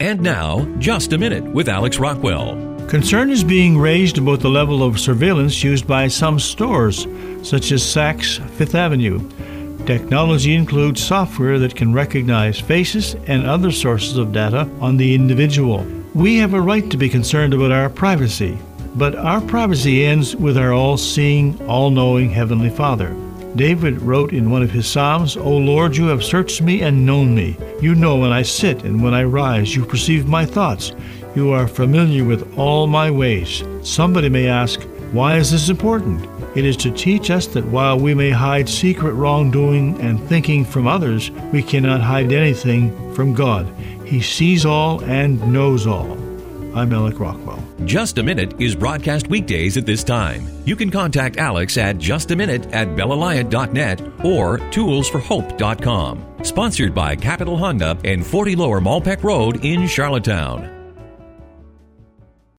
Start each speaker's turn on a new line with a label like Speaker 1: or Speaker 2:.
Speaker 1: And now, Just a Minute with Alex Rockwell.
Speaker 2: Concern is being raised about the level of surveillance used by some stores, such as Saks Fifth Avenue. Technology includes software that can recognize faces and other sources of data on the individual. We have a right to be concerned about our privacy, but our privacy ends with our all-seeing, all-knowing Heavenly Father. David wrote in one of his Psalms, "O Lord, you have searched me and known me. You know when I sit and when I rise. You perceive my thoughts. You are familiar with all my ways." Somebody may ask, why is this important? It is to teach us that while we may hide secret wrongdoing and thinking from others, we cannot hide anything from God. He sees all and knows all. I'm Alex Rockwell.
Speaker 1: Just a Minute is broadcast weekdays at this time. You can contact Alex at justaminute@bellalliant.net or toolsforhope.com. Sponsored by Capital Honda and 40 Lower Malpeque Road in Charlottetown.